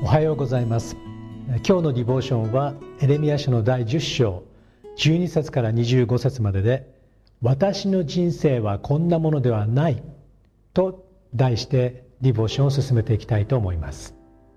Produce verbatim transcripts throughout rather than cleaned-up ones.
おはようございます。今日のディボーションはエレミヤ書のだいじゅっ章じゅうに節からにじゅうご節までで、私の人生はこんなものではないと題してディボーションを進めていきたいと思います。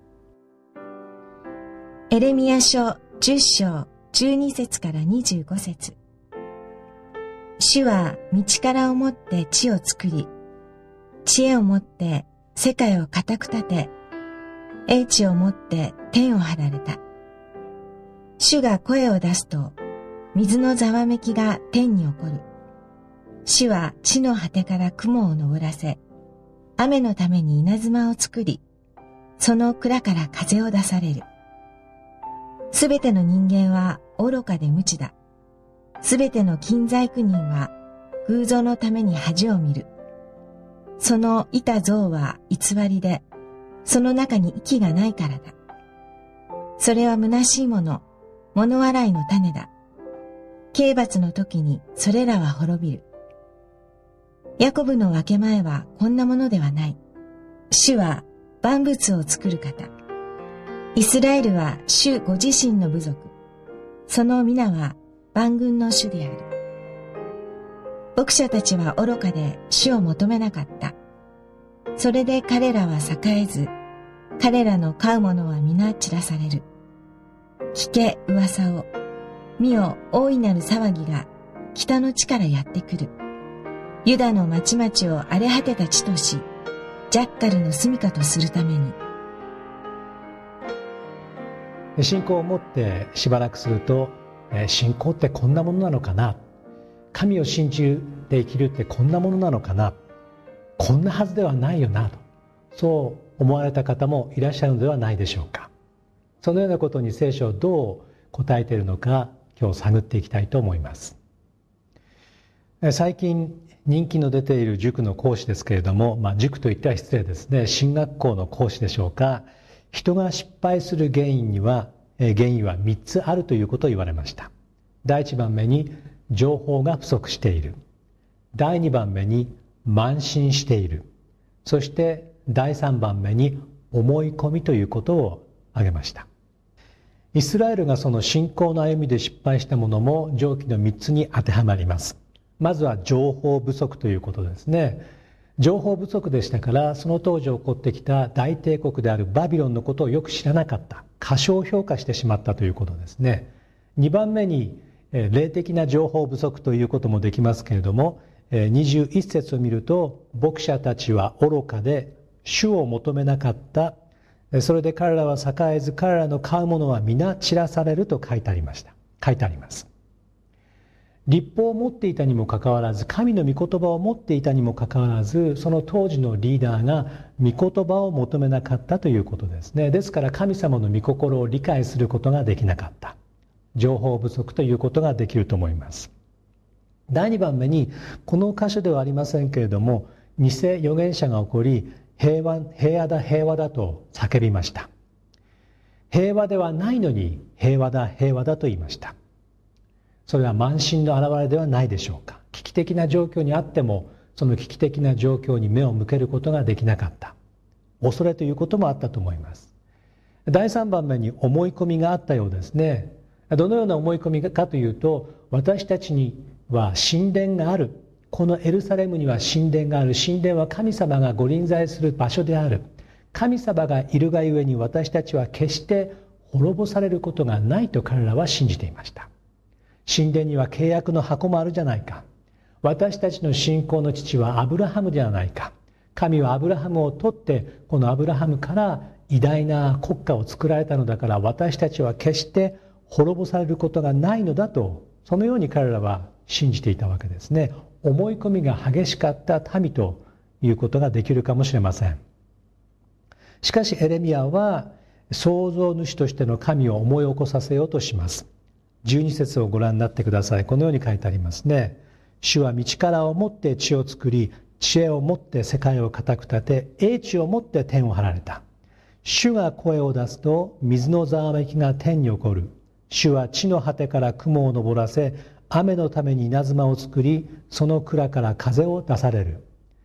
エレミヤ書じゅっ章じゅうに節からにじゅうご節。主は道からをもって地を作り、知恵をもって世界を固く立て、英知をもって天を張られた。主が声を出すと、水のざわめきが天に起こる。主は地の果てから雲を昇らせ、雨のために稲妻を作り、その蔵から風を出される。すべての人間は愚かで無知だ。すべての金細工人は偶像のために恥を見る。そのいた像は偽りで、その中に息がないからだ。それは虚しいもの、物笑いの種だ。刑罰の時にそれらは滅びる。ヤコブの分け前はこんなものではない。主は万物を作る方。イスラエルは主ご自身の部族。その皆は万軍の主である。牧者たちは愚かで主を求めなかった。それで彼らは栄えず、彼らの飼うものは皆散らされる。聞け噂を。見よ大いなる騒ぎが北の地からやってくる。ユダの町々を荒れ果てた地とし、ジャッカルの住処とするために。 信仰を持ってしばらくすると、信仰ってこんなものなのかな、神を信じて生きるってこんなものなのかな、こんなはずではないよなと、そう思われた方もいらっしゃるのではないでしょうか。そのようなことに聖書はどう答えているのか、今日探っていきたいと思います。最近人気の出ている塾の講師ですけれども、まあ、塾といっては失礼ですね。進学校の講師でしょうか。人が失敗する原因には原因はみっつあるということを言われました。第一番目に情報が不足している。第二番目に慢心している。そして第三番目に思い込みということを挙げました。イスラエルがその信仰の歩みで失敗したものも上記のみっつに当てはまります。まずは情報不足ということですね。情報不足でしたから、その当時起こってきた大帝国であるバビロンのことをよく知らなかった。過小評価してしまったということですね。にばんめに霊的な情報不足ということもできますけれども、にじゅういち節を見ると、牧者たちは愚かで主を求めなかった。それで彼らは栄えず、彼らの飼うものは皆散らされると書いてありました。書いてあります。律法を持っていたにもかかわらず、神の御言葉を持っていたにもかかわらず、その当時のリーダーが御言葉を求めなかったということですね。ですから神様の御心を理解することができなかった。情報不足ということができると思います。第二番目に、この箇所ではありませんけれども、偽預言者が起こり、平和、平和だ平和だと叫びました。平和ではないのに平和だ平和だと言いました。それは慢心の表れではないでしょうか。危機的な状況にあっても、その危機的な状況に目を向けることができなかった。恐れということもあったと思います。第三番目に思い込みがあったようですね。どのような思い込みかというと、私たちには神殿がある。このエルサレムには神殿がある。神殿は神様がご臨在する場所である。神様がいるがゆえに私たちは決して滅ぼされることがないと彼らは信じていました。神殿には契約の箱もあるじゃないか。私たちの信仰の父はアブラハムではないか。神はアブラハムを取って、このアブラハムから偉大な国家を作られたのだから、私たちは決して滅ぼされることがないのだと、そのように彼らは信じていたわけですね。思い込みが激しかった民ということができるかもしれません。しかしエレミヤは創造主としての神を思い起こさせようとします。じゅうに節をご覧になってください。このように書いてありますね。主は道からをもって地を作り、知恵をもって世界を固く立て、英知をもって天を張られた。主が声を出すと水のざわめきが天に起こる。主は地の果てから雲を昇らせ、雨のために稲妻を作り、その蔵から風を出される。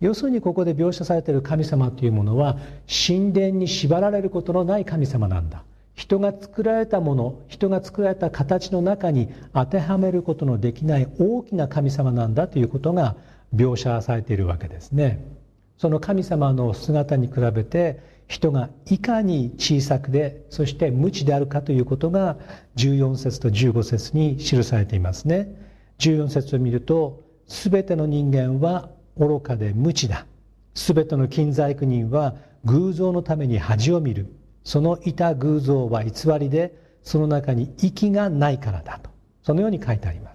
要するにここで描写されている神様というものは神殿に縛られることのない神様なんだ。人が作られたもの、人が作られた形の中に当てはめることのできない大きな神様なんだということが描写されているわけですね。その神様の姿に比べて人がいかに小さくで、そして無知であるかということがじゅうよん節とじゅうご節に記されていますね。じゅうよん節を見ると、すべての人間は愚かで無知だ。すべての近在苦人は偶像のために恥を見る。そのいた偶像は偽りで、その中に息がないからだと。そのように書いてあります。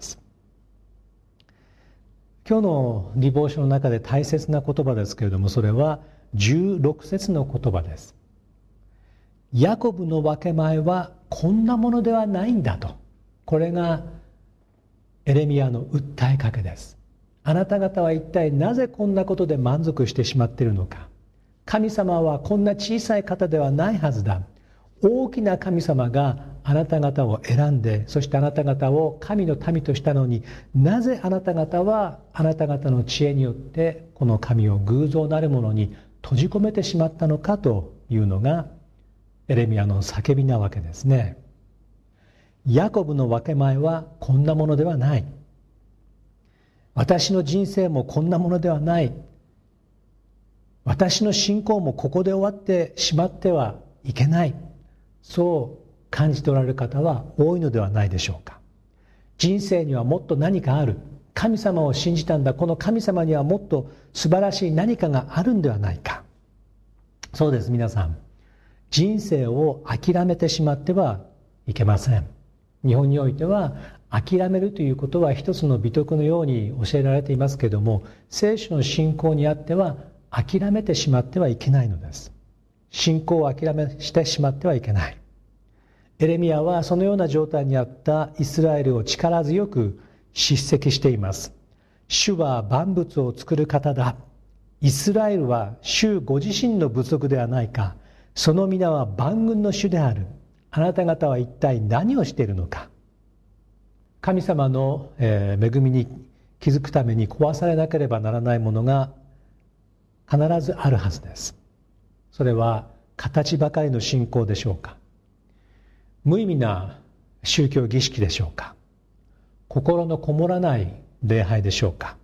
今日のディボーションの中で大切な言葉ですけれども、それはじゅうろく節の言葉です。ヤコブの分け前はこんなものではないんだと。これがエレミヤの訴えかけです。あなた方は一体なぜこんなことで満足してしまっているのか。神様はこんな小さい方ではないはずだ。大きな神様があなた方を選んで、そしてあなた方を神の民としたのに、なぜあなた方はあなた方の知恵によってこの神を偶像なるものに閉じ込めてしまったのかというのがエレミヤの叫びなわけですね。ヤコブの分け前はこんなものではない。私の人生もこんなものではない。私の信仰もここで終わってしまってはいけない。そう感じておられる方は多いのではないでしょうか。人生にはもっと何かある。神様を信じたんだ。この神様にはもっと素晴らしい何かがあるんではないか。そうです、皆さん。人生を諦めてしまってはいけません。日本においては諦めるということは一つの美徳のように教えられていますけれども、聖書の信仰にあっては諦めてしまってはいけないのです。信仰を諦めしてしまってはいけない。エレミヤはそのような状態にあったイスラエルを力強く叱責しています。主は万物を作る方だ。イスラエルは主ご自身の部族ではないか。その皆は万軍の主である。あなた方は一体何をしているのか。神様の恵みに気づくために壊されなければならないものが必ずあるはずです。それは形ばかりの信仰でしょうか。無意味な宗教儀式でしょうか。心のこもらない礼拝でしょうか。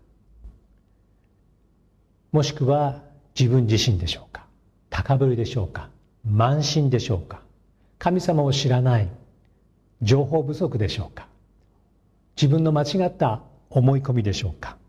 もしくは自分自身でしょうか。高ぶりでしょうか。慢心でしょうか。神様を知らない情報不足でしょうか。自分の間違った思い込みでしょうか。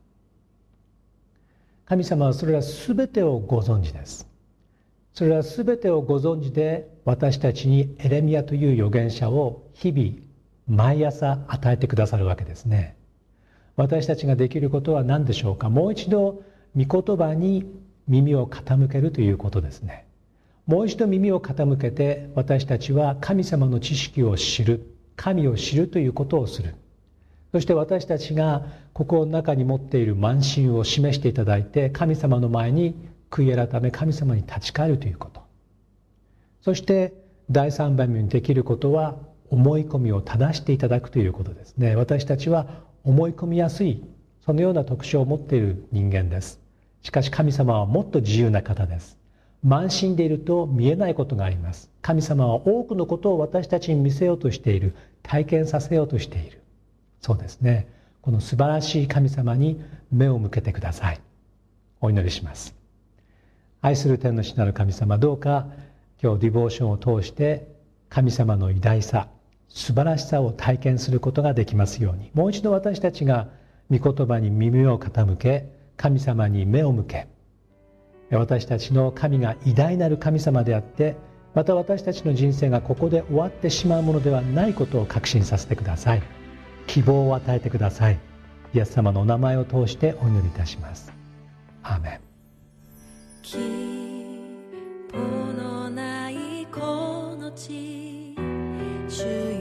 神様はそれらすべてをご存知です。それらすべてをご存知で、私たちにエレミヤという預言者を日々毎朝与えてくださるわけですね。私たちができることは何でしょうか。もう一度御言葉に耳を傾けるということですね。もう一度耳を傾けて、私たちは神様の知識を知る、神を知るということをする。そして私たちが心の中に持っている慢心を示していただいて、神様の前に悔い改め、神様に立ち返るということ。そして第三番目にできることは、思い込みを正していただくということですね。私たちは思い込みやすい、そのような特徴を持っている人間です。しかし神様はもっと自由な方です。慢心でいると見えないことがあります。神様は多くのことを私たちに見せようとしている、体験させようとしている。そうですね。この素晴らしい神様に目を向けてください。お祈りします。愛する天の父なる神様、どうか今日ディボーションを通して神様の偉大さ、素晴らしさを体験することができますように、もう一度私たちが御言葉に耳を傾け、神様に目を向け、私たちの神が偉大なる神様であって、また私たちの人生がここで終わってしまうものではないことを確信させてください。希望を与えてください。イエス様のお名前を通してお祈りいたします。アーメン。 希望のないこの地、主よ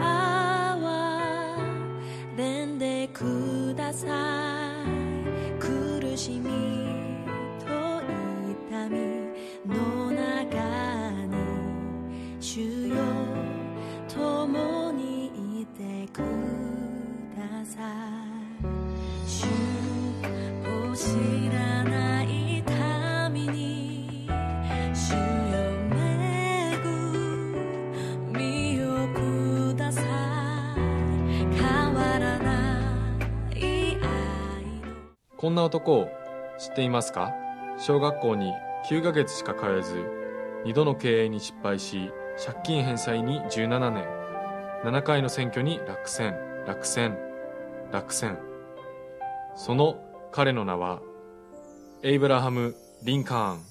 憐れんでください。苦しみと痛みの中に主よ共にいてください。主を知らないこんな男を知っていますか？小学校にきゅうかげつしか通えず、にどの経営に失敗し、借金返済にじゅうななねん、ななかいの選挙に落選、落選、落選。その彼の名は、エイブラハム・リンカーン。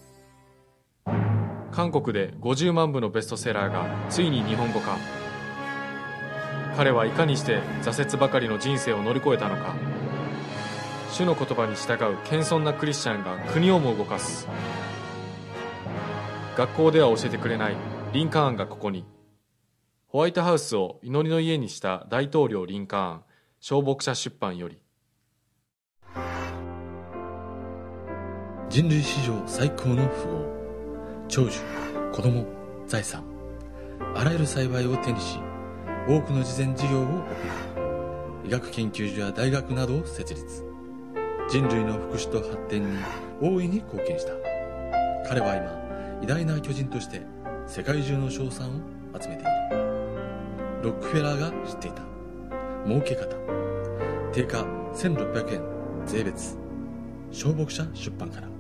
韓国でごじゅうまんぶのベストセラーがついに日本語化。彼はいかにして挫折ばかりの人生を乗り越えたのか。主の言葉に従う謙遜なクリスチャンが国をも動かす。学校では教えてくれないリンカーンがここに。ホワイトハウスを祈りの家にした大統領リンカーン、小牧者出版より。 人類史上最高の富豪、長寿、子供、財産、あらゆる幸いを手にし、多くの慈善事業を行い、医学研究所や大学などを設立。人類の福祉と発展に大いに貢献した。彼は今、偉大な巨人として世界中の称賛を集めている。ロックフェラーが知っていた儲け方。定価せんろっぴゃくえん税別。小牧者出版から。